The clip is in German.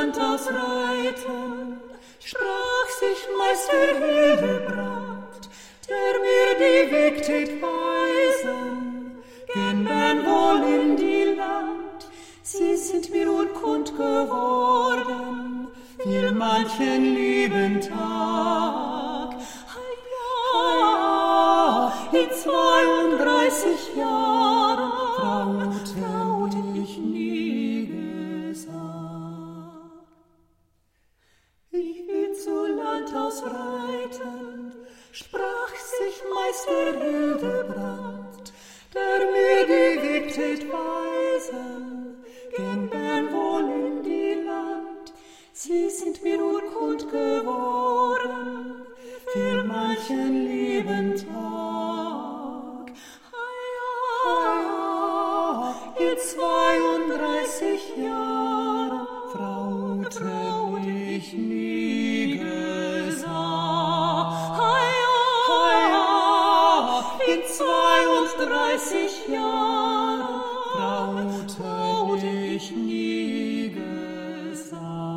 Land ausreiten, sprach sich Meister Hildebrand, der mir die Weg tät weisen, gen ben wohl in die Land, sie sind mir unkund geworden, viel manchen lieben Tag. In 32 Jahren traute ich nie gesagt. Ich will zu Land ausreiten, sprach sich Meister Hildebrand, der mir die Weg tät weisen, gen ben wohl in die Land, sie sind mir unkund geworden, für manchen lieben Tag. In 32 Jahren traute ich nie gesagt. In 32 Jahren traute ich nie gesagt.